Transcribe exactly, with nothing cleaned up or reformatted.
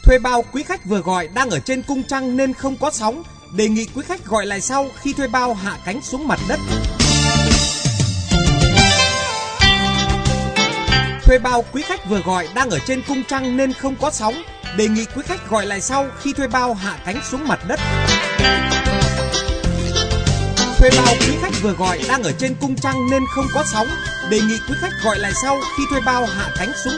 Thuê bao quý khách vừa gọi đang ở trên cung trăng nên không có sóng. Đề nghị quý khách gọi lại sau khi thuê bao hạ cánh xuống mặt đất. Thuê bao quý khách vừa gọi đang ở trên cung trăng nên không có sóng. Đề nghị quý khách gọi lại sau khi thuê bao hạ cánh xuống mặt đất. Thuê bao quý khách vừa gọi đang ở trên cung trăng nên không có sóng. Đề nghị quý khách gọi lại sau khi thuê bao hạ cánh xuống